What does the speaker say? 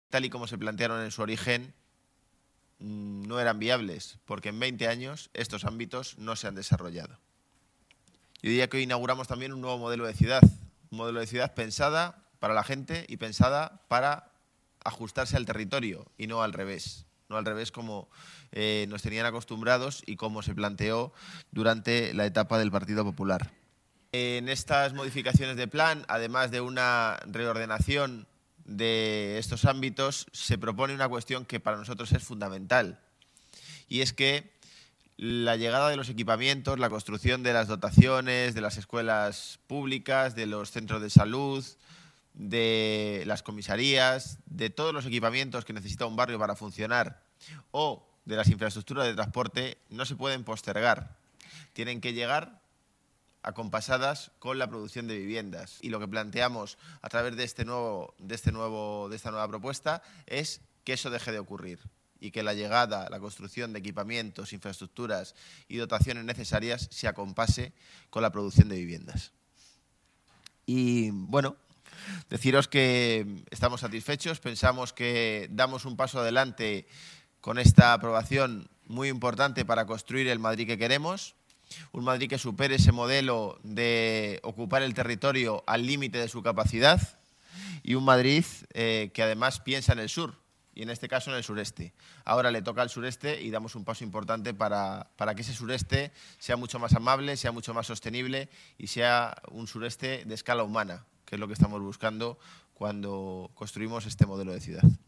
tal y como se plantearon en su origen, no eran viables, porque en 20 años estos ámbitos no se han desarrollado. Yo diría que hoy inauguramos también un nuevo modelo de ciudad, un modelo de ciudad pensada para la gente y pensada para ajustarse al territorio y no al revés. No al revés como nos tenían acostumbrados y como se planteó durante la etapa del Partido Popular. En estas modificaciones de plan, además de una reordenación de estos ámbitos, se propone una cuestión que para nosotros es fundamental, y es que la llegada de los equipamientos, la construcción de las dotaciones, de las escuelas públicas, de los centros de salud, de las comisarías, de todos los equipamientos que necesita un barrio para funcionar o de las infraestructuras de transporte no se pueden postergar. Tienen que llegar acompasadas con la producción de viviendas. Y lo que planteamos a través de esta nueva propuesta es que eso deje de ocurrir y que la llegada, la construcción de equipamientos, infraestructuras y dotaciones necesarias se acompase con la producción de viviendas. Y bueno, deciros que estamos satisfechos, pensamos que damos un paso adelante con esta aprobación muy importante para construir el Madrid que queremos. Un Madrid que supere ese modelo de ocupar el territorio al límite de su capacidad y un Madrid que además piensa en el sur y en este caso en el sureste. Ahora le toca al sureste y damos un paso importante para que ese sureste sea mucho más amable, sea mucho más sostenible y sea un sureste de escala humana, que es lo que estamos buscando cuando construimos este modelo de ciudad.